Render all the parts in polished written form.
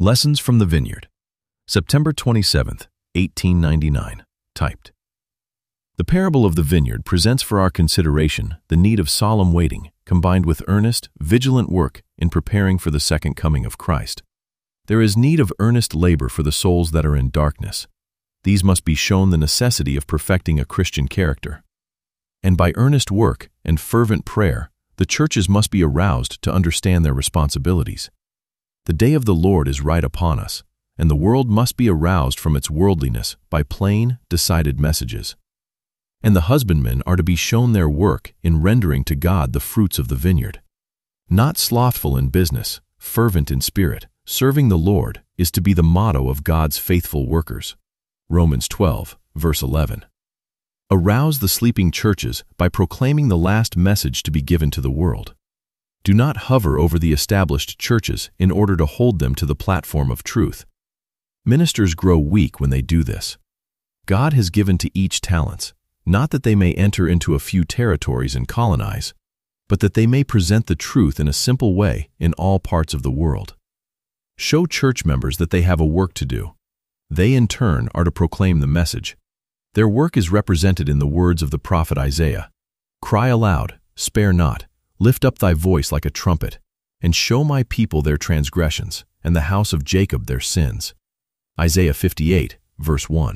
Lessons from the Vineyard, September 27th, 1899, typed. The parable of the vineyard presents for our consideration the need of solemn waiting combined with earnest, vigilant work in preparing for the second coming of Christ. There is need of earnest labor for the souls that are in darkness. These must be shown the necessity of perfecting a Christian character. And by earnest work and fervent prayer, the churches must be aroused to understand their responsibilities. The day of the Lord is right upon us, and the world must be aroused from its worldliness by plain, decided messages. And the husbandmen are to be shown their work in rendering to God the fruits of the vineyard. Not slothful in business, fervent in spirit, serving the Lord is to be the motto of God's faithful workers. Romans 12, verse 11. Arouse the sleeping churches by proclaiming the last message to be given to the world. Do not hover over the established churches in order to hold them to the platform of truth. Ministers grow weak when they do this. God has given to each talents, not that they may enter into a few territories and colonize, but that they may present the truth in a simple way in all parts of the world. Show church members that they have a work to do. They, in turn, are to proclaim the message. Their work is represented in the words of the prophet Isaiah. Cry aloud, spare not, lift up thy voice like a trumpet, and show my people their transgressions, and the house of Jacob their sins. Isaiah 58, verse 1.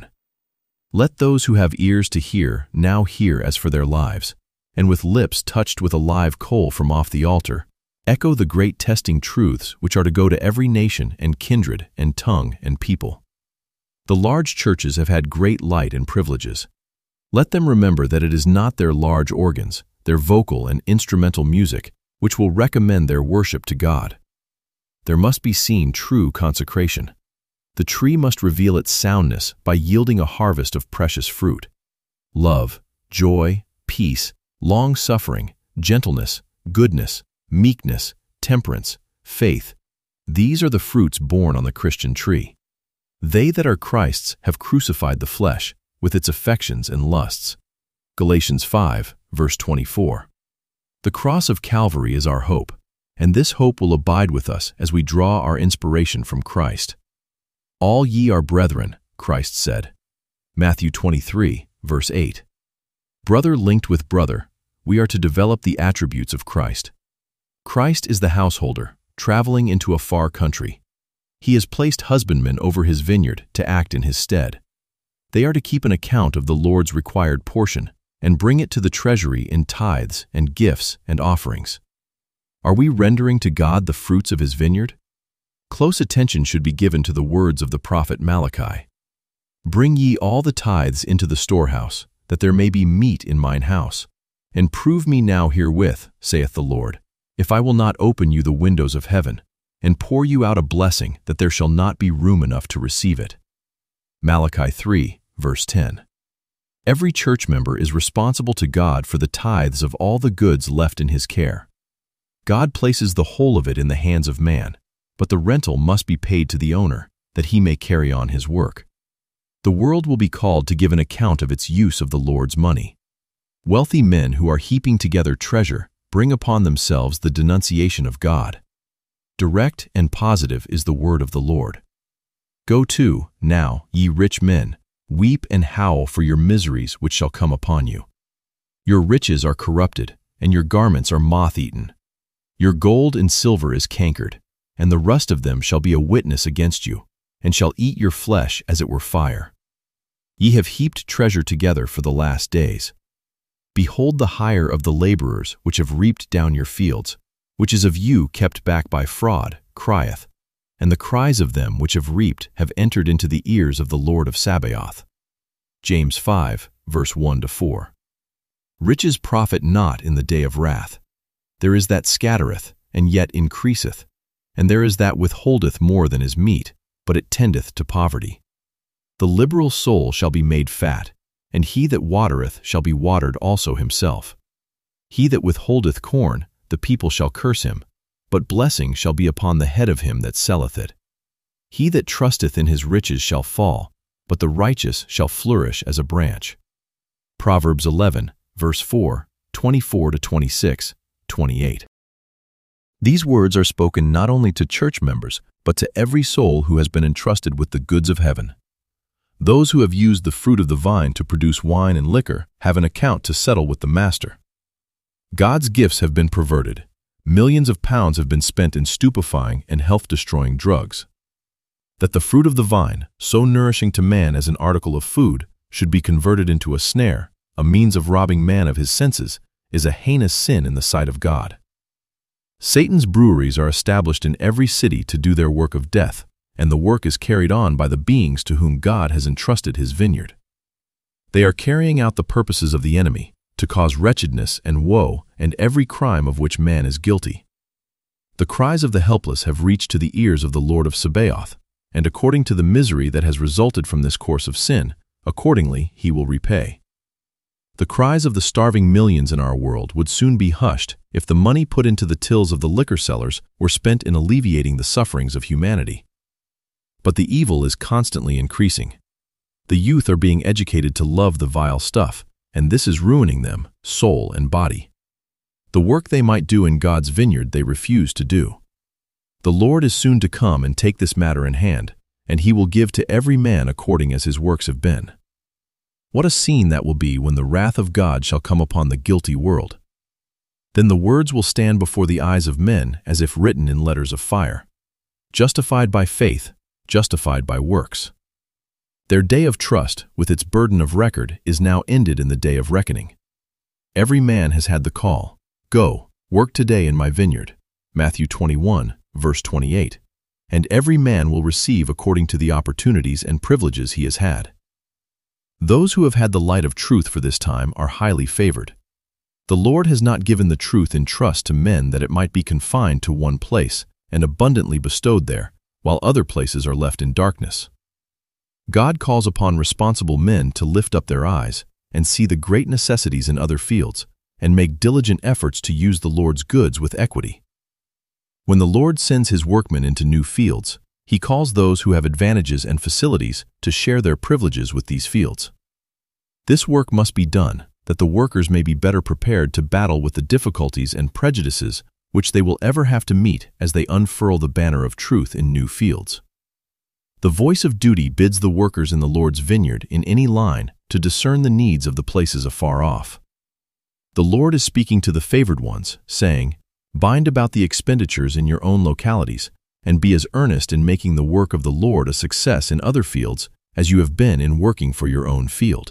Let those who have ears to hear now hear as for their lives, and with lips touched with a live coal from off the altar, echo the great testing truths which are to go to every nation and kindred and tongue and people. The large churches have had great light and privileges. Let them remember that it is not their large organs, their vocal and instrumental music, which will recommend their worship to God. There must be seen true consecration. The tree must reveal its soundness by yielding a harvest of precious fruit. Love, joy, peace, long-suffering, gentleness, goodness, meekness, temperance, faith. These are the fruits borne on the Christian tree. They that are Christ's have crucified the flesh with its affections and lusts. Galatians 5, verse 24. The cross of Calvary is our hope, and this hope will abide with us as we draw our inspiration from Christ. All ye are brethren, Christ said. Matthew 23, verse 8. Brother linked with brother, we are to develop the attributes of Christ. Christ is the householder, traveling into a far country. He has placed husbandmen over his vineyard to act in his stead. They are to keep an account of the Lord's required portion and bring it to the treasury in tithes and gifts and offerings. Are we rendering to God the fruits of his vineyard? Close attention should be given to the words of the prophet Malachi. Bring ye all the tithes into the storehouse, that there may be meat in mine house. And prove me now herewith, saith the Lord, if I will not open you the windows of heaven, and pour you out a blessing that there shall not be room enough to receive it. Malachi 3, verse 10. Every church member is responsible to God for the tithes of all the goods left in his care. God places the whole of it in the hands of man, but the rental must be paid to the owner, that he may carry on his work. The world will be called to give an account of its use of the Lord's money. Wealthy men who are heaping together treasure bring upon themselves the denunciation of God. Direct and positive is the word of the Lord. Go to, now, ye rich men, weep and howl for your miseries which shall come upon you. Your riches are corrupted, and your garments are moth-eaten. Your gold and silver is cankered, and the rust of them shall be a witness against you, and shall eat your flesh as it were fire. Ye have heaped treasure together for the last days. Behold the hire of the laborers which have reaped down your fields, which is of you kept back by fraud, crieth, and the cries of them which have reaped have entered into the ears of the Lord of Sabaoth. James 5, verse 1-4. Riches profit not in the day of wrath. There is that scattereth, and yet increaseth, and there is that withholdeth more than is meet, but it tendeth to poverty. The liberal soul shall be made fat, and he that watereth shall be watered also himself. He that withholdeth corn, the people shall curse him, but blessing shall be upon the head of him that selleth it. He that trusteth in his riches shall fall, but the righteous shall flourish as a branch. Proverbs 11, verse 4, 24-26, 28. These words are spoken not only to church members, but to every soul who has been entrusted with the goods of heaven. Those who have used the fruit of the vine to produce wine and liquor have an account to settle with the master. God's gifts have been perverted. Millions of pounds have been spent in stupefying and health-destroying drugs. That the fruit of the vine, so nourishing to man as an article of food, should be converted into a snare, a means of robbing man of his senses, is a heinous sin in the sight of God. Satan's breweries are established in every city to do their work of death, and the work is carried on by the beings to whom God has entrusted his vineyard. They are carrying out the purposes of the enemy, to cause wretchedness and woe and every crime of which man is guilty. The cries of the helpless have reached to the ears of the Lord of Sabaoth, and according to the misery that has resulted from this course of sin, accordingly he will repay. The cries of the starving millions in our world would soon be hushed if the money put into the tills of the liquor sellers were spent in alleviating the sufferings of humanity. But the evil is constantly increasing. The youth are being educated to love the vile stuff, and this is ruining them, soul and body. The work they might do in God's vineyard they refuse to do. The Lord is soon to come and take this matter in hand, and he will give to every man according as his works have been. What a scene that will be when the wrath of God shall come upon the guilty world. Then the words will stand before the eyes of men as if written in letters of fire. Justified by faith, justified by works. Their day of trust, with its burden of record, is now ended in the day of reckoning. Every man has had the call, "Go, work today in my vineyard," Matthew 21, verse 28, and every man will receive according to the opportunities and privileges he has had. Those who have had the light of truth for this time are highly favored. The Lord has not given the truth in trust to men that it might be confined to one place and abundantly bestowed there, while other places are left in darkness. God calls upon responsible men to lift up their eyes and see the great necessities in other fields and make diligent efforts to use the Lord's goods with equity. When the Lord sends his workmen into new fields, he calls those who have advantages and facilities to share their privileges with these fields. This work must be done, that the workers may be better prepared to battle with the difficulties and prejudices which they will ever have to meet as they unfurl the banner of truth in new fields. The voice of duty bids the workers in the Lord's vineyard in any line to discern the needs of the places afar off. The Lord is speaking to the favored ones, saying, "Bind about the expenditures in your own localities, and be as earnest in making the work of the Lord a success in other fields as you have been in working for your own field.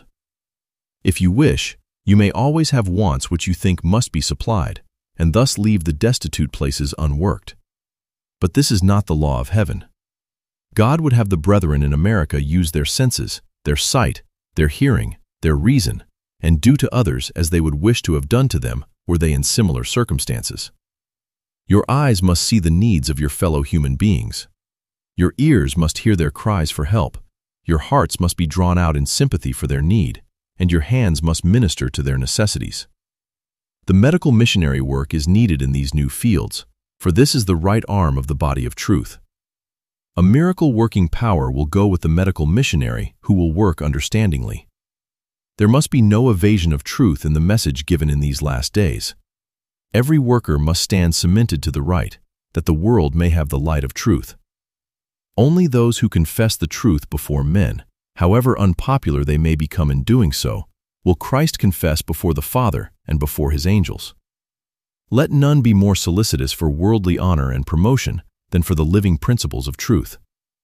If you wish, you may always have wants which you think must be supplied, and thus leave the destitute places unworked. But this is not the law of heaven. God would have the brethren in America use their senses, their sight, their hearing, their reason, and do to others as they would wish to have done to them were they in similar circumstances. Your eyes must see the needs of your fellow human beings. Your ears must hear their cries for help. Your hearts must be drawn out in sympathy for their need, and your hands must minister to their necessities. The medical missionary work is needed in these new fields, for this is the right arm of the body of truth. A miracle-working power will go with the medical missionary who will work understandingly. There must be no evasion of truth in the message given in these last days. Every worker must stand cemented to the right, that the world may have the light of truth. Only those who confess the truth before men, however unpopular they may become in doing so, will Christ confess before the Father and before his angels. Let none be more solicitous for worldly honor and promotion than for the living principles of truth.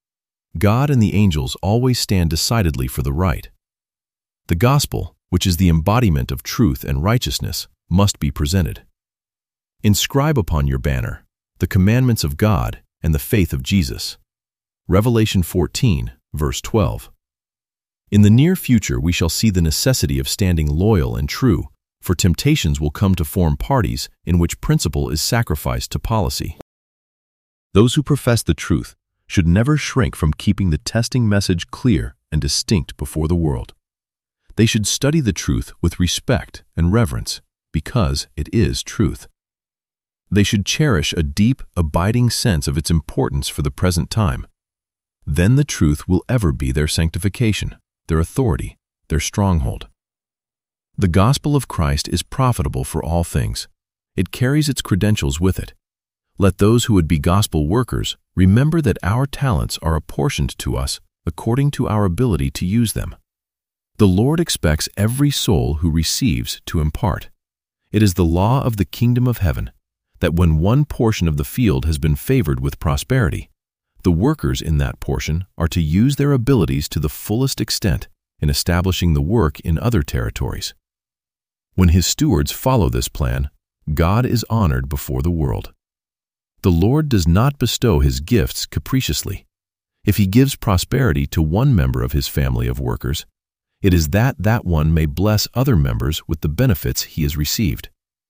God and the angels always stand decidedly for the right. The gospel, which is the embodiment of truth and righteousness, must be presented. Inscribe upon your banner the commandments of God and the faith of Jesus. Revelation 14, verse 12. In the near future we shall see the necessity of standing loyal and true, for temptations will come to form parties in which principle is sacrificed to policy. Those who profess the truth should never shrink from keeping the testing message clear and distinct before the world. They should study the truth with respect and reverence, because it is truth. They should cherish a deep, abiding sense of its importance for the present time. Then the truth will ever be their sanctification, their authority, their stronghold. The gospel of Christ is profitable for all things. It carries its credentials with it. Let those who would be gospel workers remember that our talents are apportioned to us according to our ability to use them. The Lord expects every soul who receives to impart. It is the law of the kingdom of heaven that when one portion of the field has been favored with prosperity, the workers in that portion are to use their abilities to the fullest extent in establishing the work in other territories. When His stewards follow this plan, God is honored before the world. The Lord does not bestow His gifts capriciously. If He gives prosperity to one member of His family of workers, it is that one may bless other members with the benefits he has received.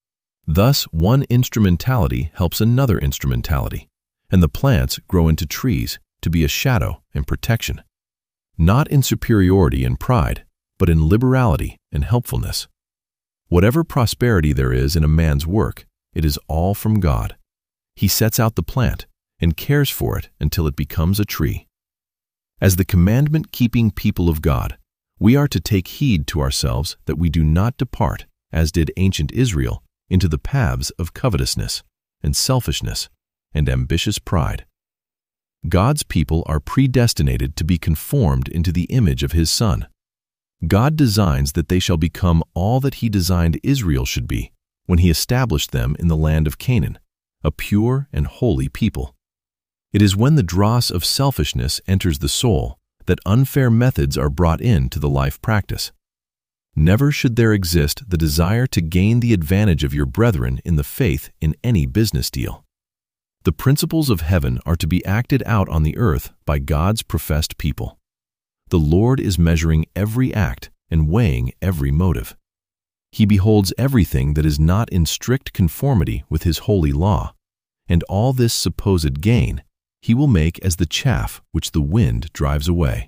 Thus, one instrumentality helps another instrumentality, and the plants grow into trees to be a shadow and protection, not in superiority and pride, but in liberality and helpfulness. Whatever prosperity there is in a man's work, it is all from God. He sets out the plant and cares for it until it becomes a tree. As the commandment-keeping people of God, we are to take heed to ourselves that we do not depart, as did ancient Israel, into the paths of covetousness and selfishness and ambitious pride. God's people are predestinated to be conformed into the image of His Son. God designs that they shall become all that He designed Israel should be when He established them in the land of Canaan, a pure and holy people. It is when the dross of selfishness enters the soul that unfair methods are brought into the life practice. Never should there exist the desire to gain the advantage of your brethren in the faith in any business deal. The principles of heaven are to be acted out on the earth by God's professed people. The Lord is measuring every act and weighing every motive. He beholds everything that is not in strict conformity with His holy law, and all this supposed gain He will make as the chaff which the wind drives away.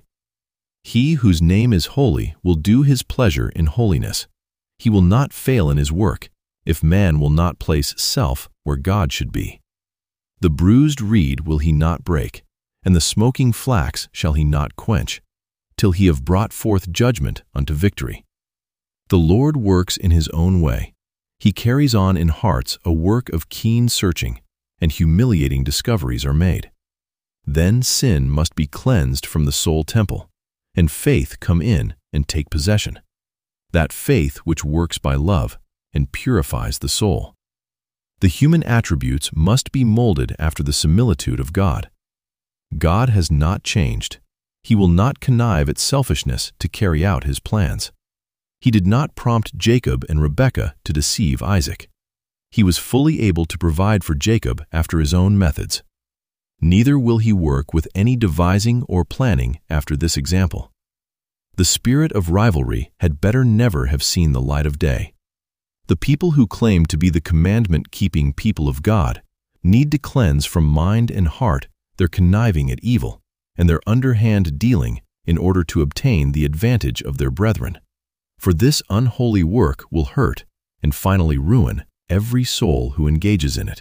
He whose name is holy will do His pleasure in holiness. He will not fail in His work, if man will not place self where God should be. The bruised reed will He not break, and the smoking flax shall He not quench, till He have brought forth judgment unto victory. The Lord works in His own way. He carries on in hearts a work of keen searching, and humiliating discoveries are made. Then sin must be cleansed from the soul temple, and faith come in and take possession, that faith which works by love and purifies the soul. The human attributes must be molded after the similitude of God. God has not changed. He will not connive at selfishness to carry out His plans. He did not prompt Jacob and Rebekah to deceive Isaac. He was fully able to provide for Jacob after His own methods. Neither will He work with any devising or planning after this example. The spirit of rivalry had better never have seen the light of day. The people who claim to be the commandment-keeping people of God need to cleanse from mind and heart their conniving at evil and their underhand dealing in order to obtain the advantage of their brethren. For this unholy work will hurt and finally ruin every soul who engages in it.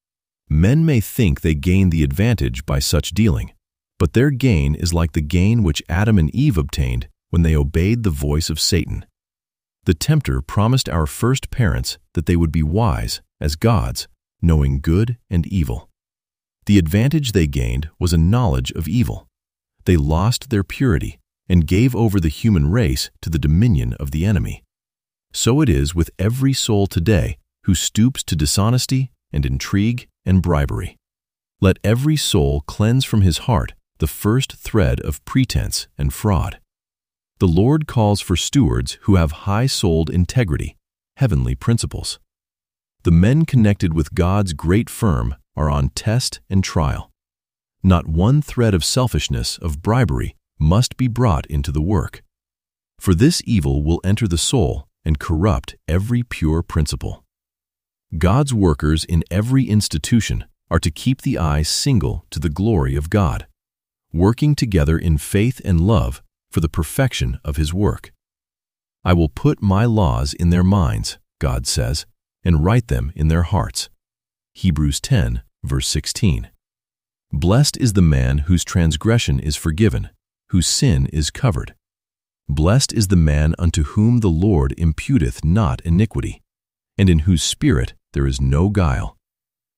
Men may think they gain the advantage by such dealing, but their gain is like the gain which Adam and Eve obtained when they obeyed the voice of Satan. The tempter promised our first parents that they would be wise as gods, knowing good and evil. The advantage they gained was a knowledge of evil. They lost their purity and gave over the human race to the dominion of the enemy. So it is with every soul today who stoops to dishonesty and intrigue and bribery. Let every soul cleanse from his heart the first thread of pretense and fraud. The Lord calls for stewards who have high-souled integrity, heavenly principles. The men connected with God's great firm are on test and trial. Not one thread of selfishness, of bribery, must be brought into the work. For this evil will enter the soul and corrupt every pure principle. God's workers in every institution are to keep the eye single to the glory of God, working together in faith and love for the perfection of His work. I will put my laws in their minds, God says, and write them in their hearts. Hebrews 10, verse 16. Blessed is the man whose transgression is forgiven, whose sin is covered. Blessed is the man unto whom the Lord imputeth not iniquity, and in whose spirit there is no guile.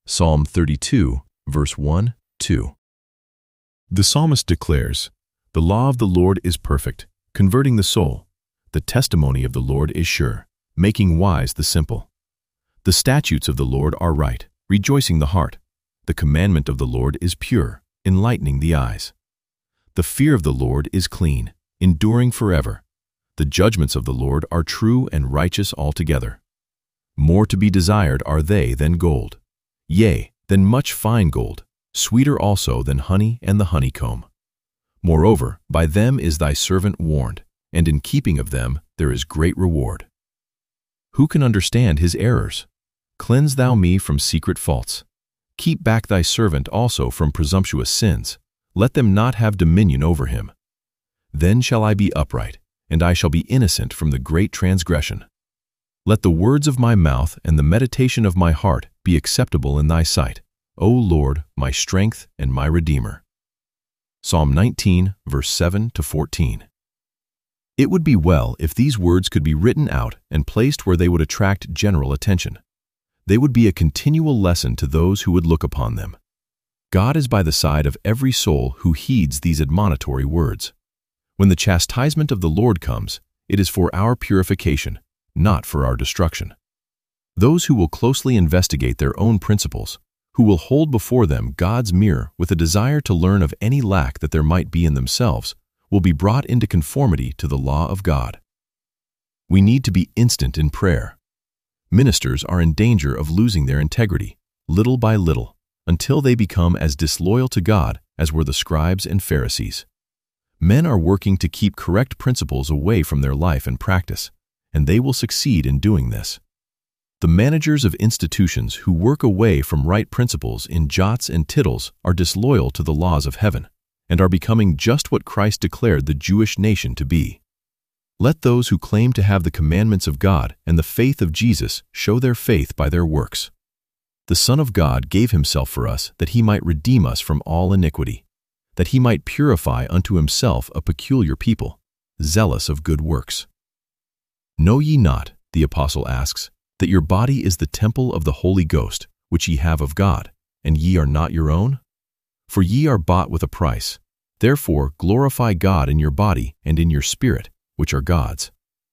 Psalm 32, verse 1, 2. The psalmist declares, "The law of the Lord is perfect, converting the soul. The testimony of the Lord is sure, making wise the simple. The statutes of the Lord are right, rejoicing the heart. The commandment of the Lord is pure, enlightening the eyes. The fear of the Lord is clean, enduring forever. The judgments of the Lord are true and righteous altogether. More to be desired are they than gold, yea, than much fine gold, sweeter also than honey and the honeycomb. Moreover, by them is thy servant warned, and in keeping of them there is great reward. Who can understand his errors? Cleanse thou me from secret faults. Keep back thy servant also from presumptuous sins. Let them not have dominion over him. Then shall I be upright, and I shall be innocent from the great transgression. Let the words of my mouth and the meditation of my heart be acceptable in thy sight, O Lord, my strength and my Redeemer." Psalm 19, verse 7 to 14. It would be well if these words could be written out and placed where they would attract general attention. They would be a continual lesson to those who would look upon them. God is by the side of every soul who heeds these admonitory words. When the chastisement of the Lord comes, it is for our purification, not for our destruction. Those who will closely investigate their own principles, who will hold before them God's mirror with a desire to learn of any lack that there might be in themselves, will be brought into conformity to the law of God. We need to be instant in prayer. Ministers are in danger of losing their integrity, little by little, until they become as disloyal to God as were the scribes and Pharisees. Men are working to keep correct principles away from their life and practice, and they will succeed in doing this. The managers of institutions who work away from right principles in jots and tittles are disloyal to the laws of heaven, and are becoming just what Christ declared the Jewish nation to be. Let those who claim to have the commandments of God and the faith of Jesus show their faith by their works. The Son of God gave himself for us that he might redeem us from all iniquity, that he might purify unto himself a peculiar people, zealous of good works. Know ye not, the apostle asks, that your body is the temple of the Holy Ghost, which ye have of God, and ye are not your own? For ye are bought with a price. Therefore glorify God in your body and in your spirit, which are God's.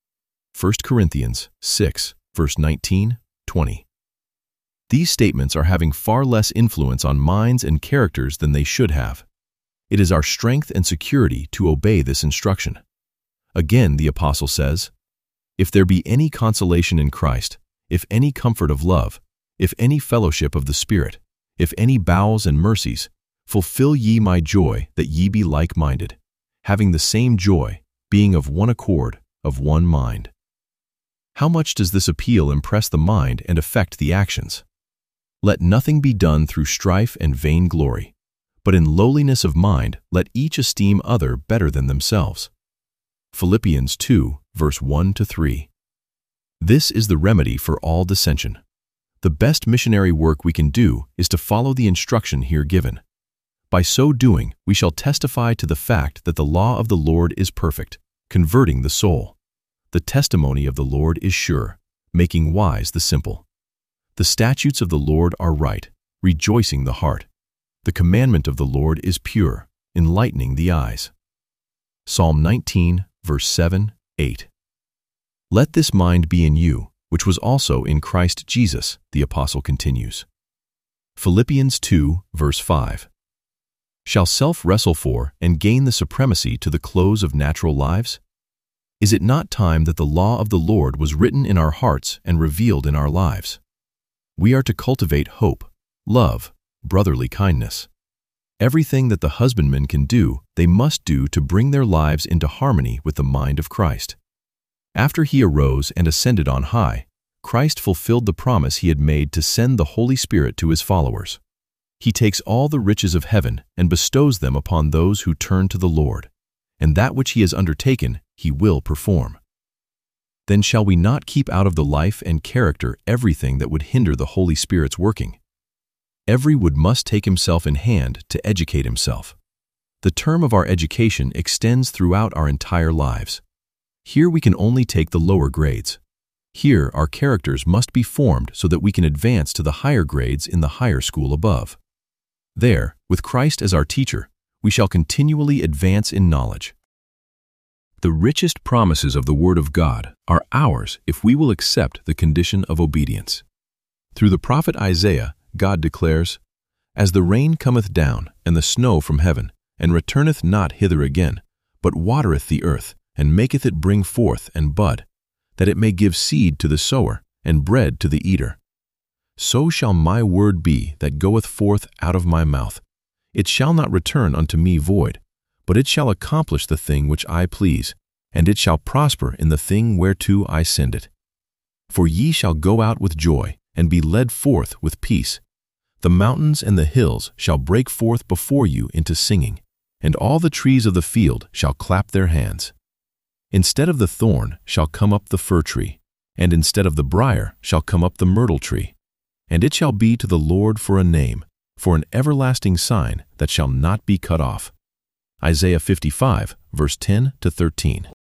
1 Corinthians 6, verse 19, 20. These statements are having far less influence on minds and characters than they should have. It is our strength and security to obey this instruction. Again, the apostle says, "If there be any consolation in Christ, if any comfort of love, if any fellowship of the Spirit, if any bowels and mercies, fulfill ye my joy, that ye be like-minded, having the same joy, being of one accord, of one mind." How much does this appeal impress the mind and affect the actions? Let nothing be done through strife and vain glory, but in lowliness of mind let each esteem other better than themselves. Philippians 2, verse 1 to 3. This is the remedy for all dissension. The best missionary work we can do is to follow the instruction here given. By so doing, we shall testify to the fact that the law of the Lord is perfect, converting the soul. The testimony of the Lord is sure, making wise the simple. The statutes of the Lord are right, rejoicing the heart. The commandment of the Lord is pure, enlightening the eyes. Psalm 19, verse 7, 8. Let this mind be in you, which was also in Christ Jesus, the apostle continues. Philippians 2, verse 5. Shall self wrestle for and gain the supremacy to the close of natural lives? Is it not time that the law of the Lord was written in our hearts and revealed in our lives? We are to cultivate hope, love, brotherly kindness. Everything that the husbandmen can do, they must do to bring their lives into harmony with the mind of Christ. After he arose and ascended on high, Christ fulfilled the promise he had made to send the Holy Spirit to his followers. He takes all the riches of heaven and bestows them upon those who turn to the Lord, and that which he has undertaken he will perform. Then shall we not keep out of the life and character everything that would hinder the Holy Spirit's working? Every one must take himself in hand to educate himself. The term of our education extends throughout our entire lives. Here we can only take the lower grades. Here, our characters must be formed so that we can advance to the higher grades in the higher school above. There, with Christ as our teacher, we shall continually advance in knowledge. The richest promises of the Word of God are ours if we will accept the condition of obedience. Through the prophet Isaiah, God declares, "As the rain cometh down, and the snow from heaven, and returneth not hither again, but watereth the earth, and maketh it bring forth and bud, that it may give seed to the sower, and bread to the eater. So shall my word be that goeth forth out of my mouth. It shall not return unto me void, but it shall accomplish the thing which I please, and it shall prosper in the thing whereto I send it. For ye shall go out with joy, and be led forth with peace. The mountains and the hills shall break forth before you into singing, and all the trees of the field shall clap their hands. Instead of the thorn shall come up the fir tree, and instead of the brier shall come up the myrtle tree. And it shall be to the Lord for a name, for an everlasting sign that shall not be cut off." Isaiah 55, verse 10 to 13.